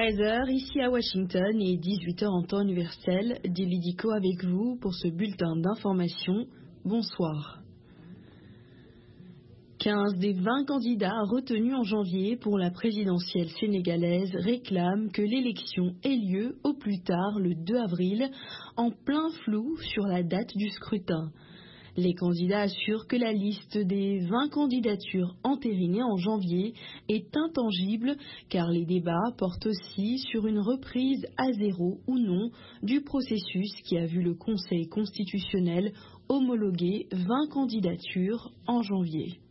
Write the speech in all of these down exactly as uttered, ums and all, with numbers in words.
treize heures ici à Washington et dix-huit heures en temps universel. Delidico avec vous pour ce bulletin d'information. Bonsoir. quinze des vingt candidats retenus en janvier pour la présidentielle sénégalaise réclament que l'élection ait lieu au plus tard le deux avril, en plein flou sur la date du scrutin. Les candidats assurent que la liste des vingt candidatures entérinées en janvier est intangible car les débats portent aussi sur une reprise à zéro ou non du processus qui a vu le Conseil constitutionnel homologuer vingt candidatures en janvier.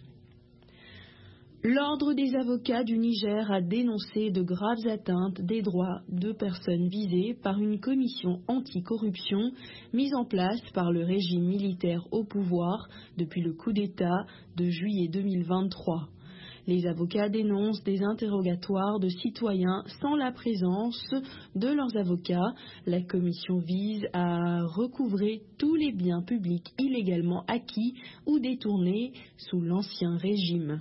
L'Ordre des avocats du Niger a dénoncé de graves atteintes des droits de personnes visées par une commission anticorruption mise en place par le régime militaire au pouvoir depuis le coup d'État de juillet deux mille vingt-trois. Les avocats dénoncent des interrogatoires de citoyens sans la présence de leurs avocats. La commission vise à recouvrer tous les biens publics illégalement acquis ou détournés sous l'ancien régime.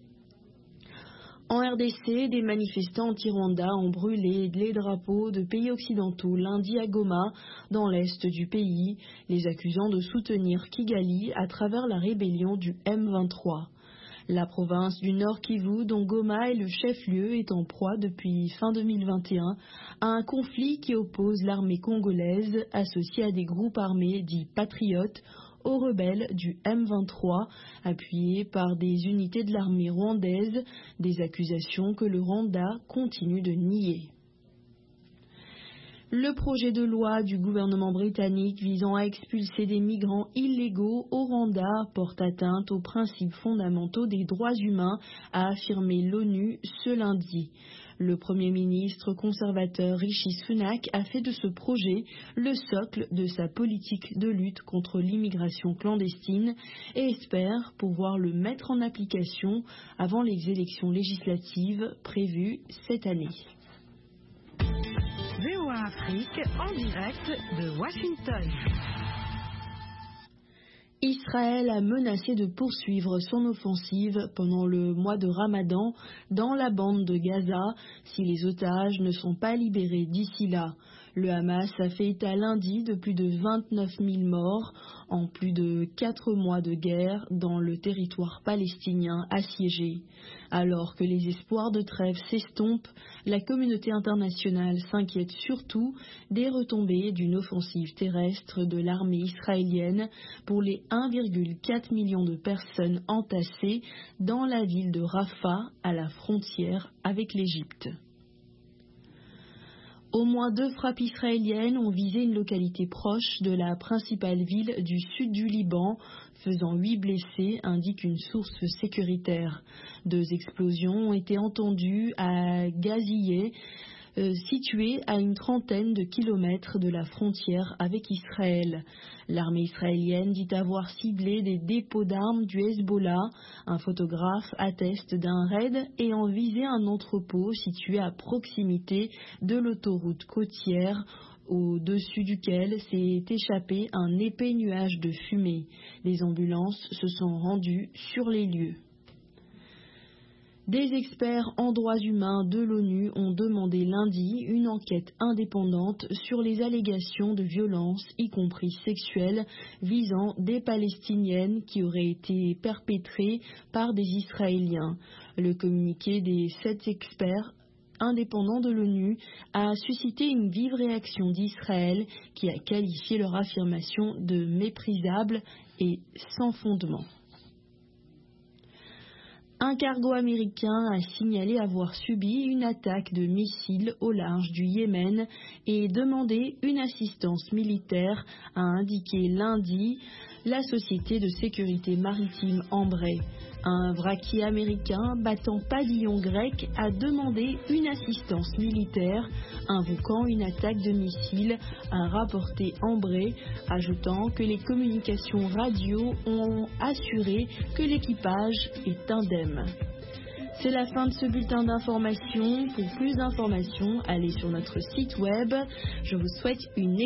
En R D C, des manifestants anti-Rwanda ont brûlé les drapeaux de pays occidentaux lundi à Goma, dans l'est du pays, les accusant de soutenir Kigali à travers la rébellion du M vingt-trois. La province du Nord Kivu, dont Goma est le chef-lieu, est en proie depuis fin deux mille vingt et un à un conflit qui oppose l'armée congolaise, associée à des groupes armés dits patriotes, aux rebelles du M vingt-trois, appuyés par des unités de l'armée rwandaise, des accusations que le Rwanda continue de nier. Le projet de loi du gouvernement britannique visant à expulser des migrants illégaux au Rwanda porte atteinte aux principes fondamentaux des droits humains, a affirmé l'ONU ce lundi. Le Premier ministre conservateur Rishi Sunak a fait de ce projet le socle de sa politique de lutte contre l'immigration clandestine et espère pouvoir le mettre en application avant les élections législatives prévues cette année. V O A Afrique en direct de Washington. Israël a menacé de poursuivre son offensive pendant le mois de Ramadan dans la bande de Gaza si les otages ne sont pas libérés d'ici là. Le Hamas a fait état lundi de plus de vingt-neuf mille morts en plus de quatre mois de guerre dans le territoire palestinien assiégé. Alors que les espoirs de trêve s'estompent, la communauté internationale s'inquiète surtout des retombées d'une offensive terrestre de l'armée israélienne pour les un virgule quatre million de personnes entassées dans la ville de Rafah à la frontière avec l'Égypte. Au moins deux frappes israéliennes ont visé une localité proche de la principale ville du sud du Liban, faisant huit blessés, indique une source sécuritaire. Deux explosions ont été entendues à Gaziyeh, euh, situé à une trentaine de kilomètres de la frontière avec Israël. L'armée israélienne dit avoir ciblé des dépôts d'armes du Hezbollah. Un photographe atteste d'un raid ayant visé un entrepôt situé à proximité de l'autoroute côtière, au-dessus duquel s'est échappé un épais nuage de fumée. Les ambulances se sont rendues sur les lieux. Des experts en droits humains de l'ONU ont demandé lundi une enquête indépendante sur les allégations de violences, y compris sexuelles, visant des Palestiniennes qui auraient été perpétrées par des Israéliens. Le communiqué des sept experts indépendants de l'ONU a suscité une vive réaction d'Israël qui a qualifié leur affirmation de méprisable et sans fondement. Un cargo américain a signalé avoir subi une attaque de missiles au large du Yémen et demandé une assistance militaire, a indiqué lundi la société de sécurité maritime Embraer. Un vraquier américain battant pavillon grec a demandé une assistance militaire, invoquant une attaque de missiles, a rapporté Embraer, ajoutant que les communications radio ont assuré que l'équipage est indemne. C'est la fin de ce bulletin d'information. Pour plus d'informations, allez sur notre site web. Je vous souhaite une